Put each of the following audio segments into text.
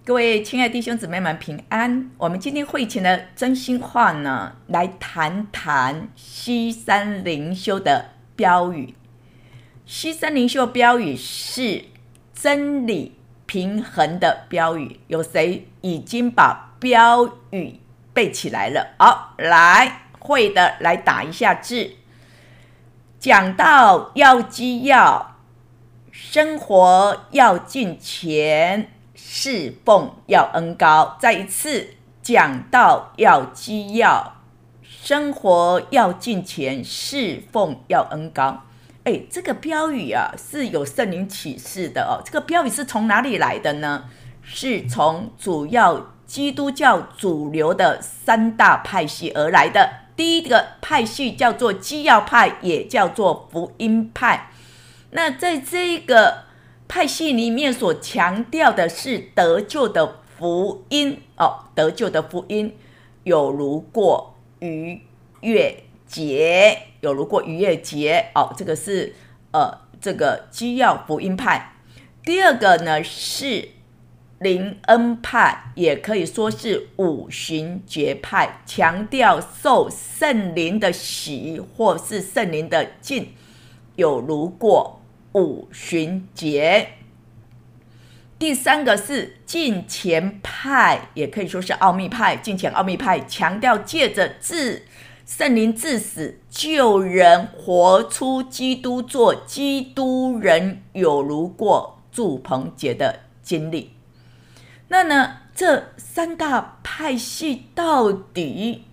各位亲爱的弟兄姊妹们平安。我们今天会前的真心话呢，来谈谈西山灵修的标语。西山灵修标语是真理平衡的标语。有谁已经把标语背起来了？好，来会的来打一下字。讲道要基要，生活要敬虔，侍奉要恩高。再一次，讲道要基要，生活要敬虔，侍奉要恩高。这个标语啊是有圣灵启示的哦。这个标语是从哪里来的呢？是从主要基督教主流的三大派系而来的。第一个派系叫做基要派，也叫做福音派。那在这个派系里面所强调的是得救的福音哦，得救的福音有如过逾越节，有如过逾越节哦，这个是这个基要福音派。第二个呢是灵恩派，也可以说是五旬节派，强调受圣灵的洗或是圣灵的浸，有如过五旬节。第三个是敬虔派，也可以说是奥秘派，敬虔奥秘派强调借着圣灵致死救人，活出基督，做基督人，有如过住棚节的经历。那呢，这三大派系到底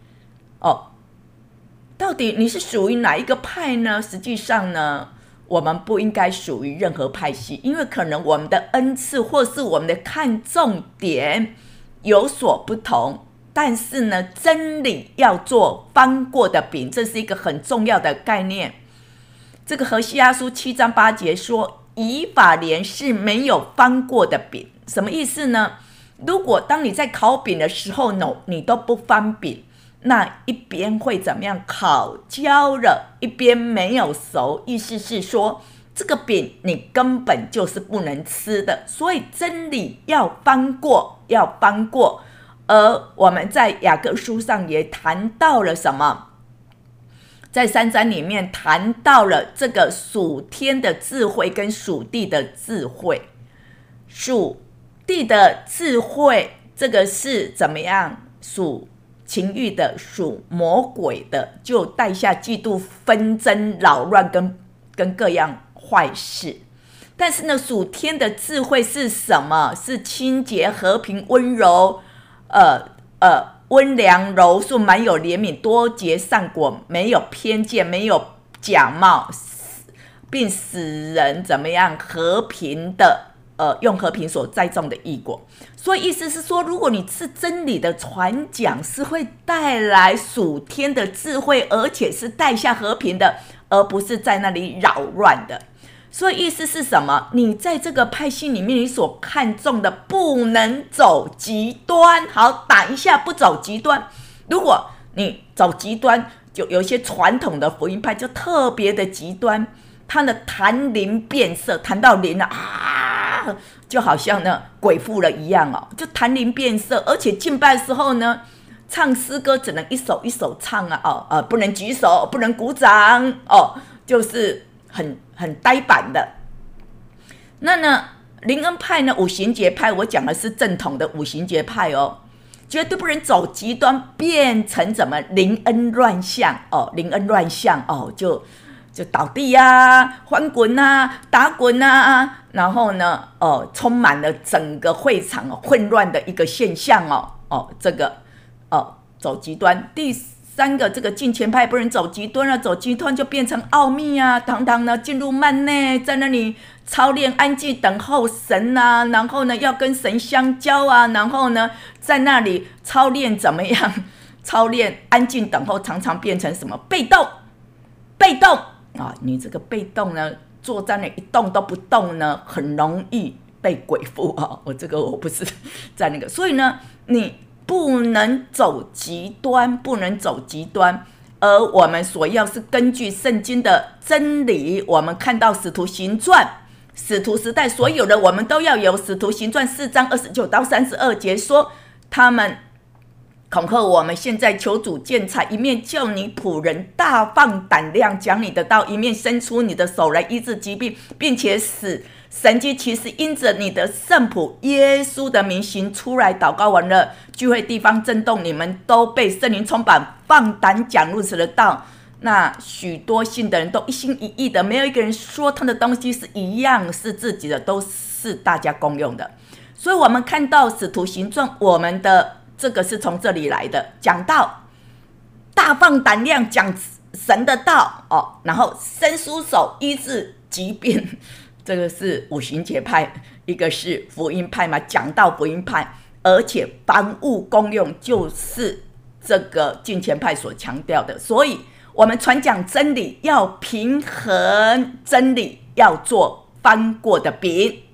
你是属于哪一个派呢？实际上呢，我们不应该属于任何派系，因为可能我们的恩赐或是我们的看重点有所不同。但是呢，真理要做翻过的饼，这是一个很重要的概念。这个何西阿书7章8节说，以法莲是没有翻过的饼。什么意思呢？如果当你在烤饼的时候你都不翻饼，那一边会怎么样？烤焦了，一边没有熟，意思是说这个饼你根本就是不能吃的。所以真理要翻过，要翻过。而我们在雅各书上也谈到了什么？在3章里面谈到了这个属天的智慧跟属地的智慧。属地的智慧，这个是怎么样？属情欲的，属魔鬼的，就带下嫉妒、纷争、扰乱跟各样坏事。但是呢，属天的智慧是什么？是清洁、和平、温柔，温良、柔顺，满有怜悯，多结善果，没有偏见，没有假冒，并使人怎么样？和平的。用和平所栽种的义果。所以意思是说，如果你是真理的传讲，是会带来属天的智慧，而且是带下和平的，而不是在那里扰乱的。所以意思是什么？你在这个派系里面，你所看重的不能走极端。好，打一下不走极端。如果你走极端，就有一些传统的福音派就特别的极端，他的谈灵变色，谈到灵就好像呢鬼附了一样哦，就谈灵变色，而且敬拜的时候呢，唱诗歌只能一首一首唱不能举手，不能鼓掌就是很呆板的。那呢，灵恩派呢，五旬节派，我讲的是正统的五旬节派绝对不能走极端，变成怎么灵恩乱象灵恩乱象就倒地翻滚打滚然后呢充满了整个会场混乱的一个现象这个走极端。第三个，这个敬虔派不能走极端了，走极端就变成奥秘堂堂呢进入幔内，在那里操练安静等候神然后呢要跟神相交然后呢在那里操练怎么样？操练安静等候，常常变成什么？被动你这个被动呢，坐在那一动都不动呢，很容易被鬼附我不是在那个，所以呢，你不能走极端，而我们所要是根据圣经的真理，我们看到使徒行传使徒时代所有的我们都要有。使徒行传4章29到32节说，他们恐吓我们，现在求主鉴察，一面叫你仆人大放胆量讲你的道，一面伸出你的手来医治疾病，并且使神迹奇事因着你的圣仆耶稣的名行出来。祷告完了，聚会地方震动，你们都被圣灵充满，放胆讲如此的道。那许多信的人都一心一意的，没有一个人说他的东西是一样是自己的，都是大家共用的。所以我们看到使徒行传，我们的这个是从这里来的，讲道，大放胆量讲神的道哦，然后伸出手医治疾病，这个是五旬节派，一个是福音派嘛，讲道福音派，而且凡物公用，就是这个敬虔派所强调的。所以我们传讲真理要平衡真理，要做翻过的饼。